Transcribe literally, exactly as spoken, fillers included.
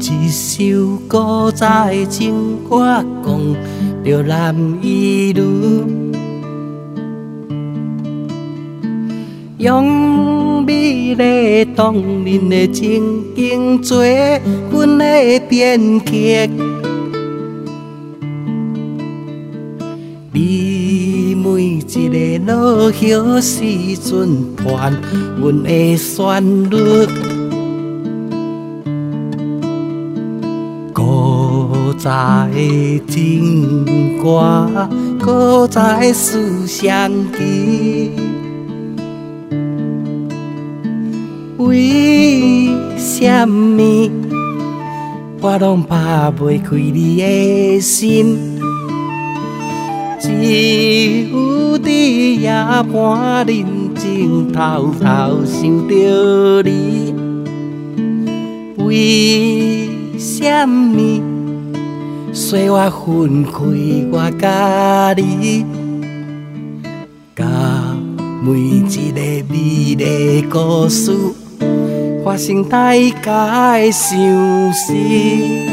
一首古早的情歌，讲着男与女，用美丽动人的情景做阮的编剧。你每一个落叶时阵伴阮的旋律。古早的情歌，古早的思乡记，为什么我拢打袂开你的心？只有伫夜半人静偷偷想着你，为什么岁月分开我甲你？甲每一个美丽故事发生大家的相思。